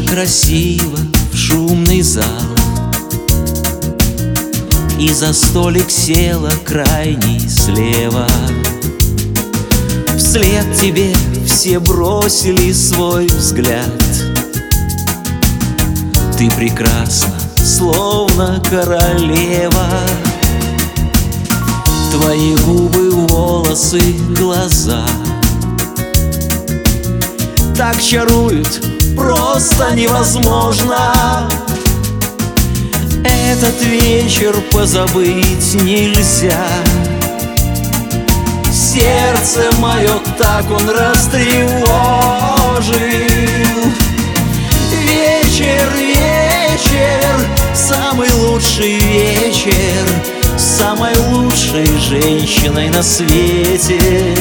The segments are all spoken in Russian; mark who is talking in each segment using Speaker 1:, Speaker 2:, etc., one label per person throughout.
Speaker 1: красиво в шумный зал, и за столик села крайний слева. Вслед тебе все бросили свой взгляд. Ты прекрасна, словно королева. Твои губы, волосы, глаза так чаруют, просто невозможно. Этот вечер позабыть нельзя. Сердце мое так он растревожил. Вечер, вечер, самый лучший вечер с самой лучшей женщиной на свете.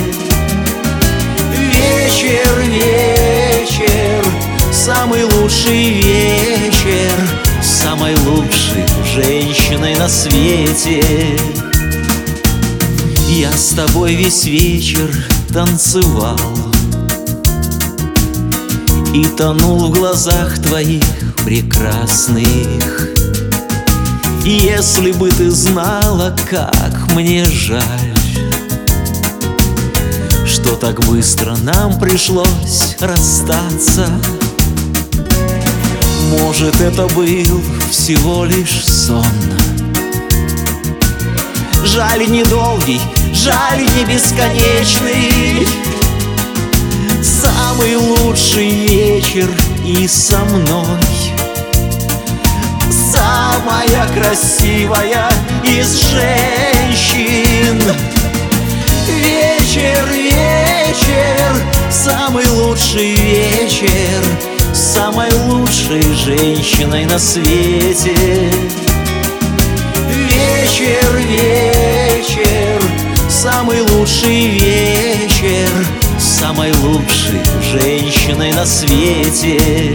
Speaker 1: Вечер, вечер, самый лучший вечер с самой лучшей женщиной на свете. Я с тобой весь вечер танцевал и тонул в глазах твоих прекрасных. Если бы ты знала, как мне жаль, что так быстро нам пришлось расстаться. Может, это был всего лишь сон. Жаль, недолгий, жаль, не бесконечный. Самый лучший вечер и со мной. Самая красивая из женщин. Вечер, вечер, самый лучший вечер с самой лучшей женщиной на свете. Вечер, вечер, самый лучший вечер с самой лучшей женщиной на свете.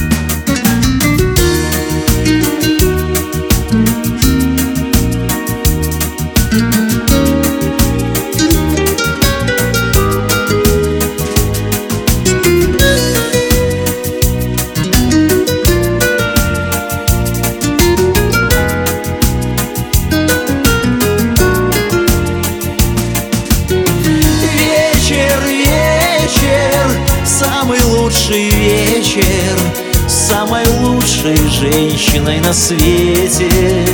Speaker 1: Самый лучший вечер с самой лучшей женщиной на свете.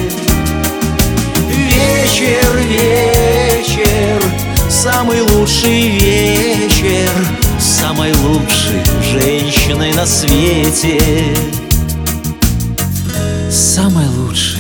Speaker 1: Вечер, вечер, самый лучший вечер с самой лучшей женщиной на свете. Самой лучшей.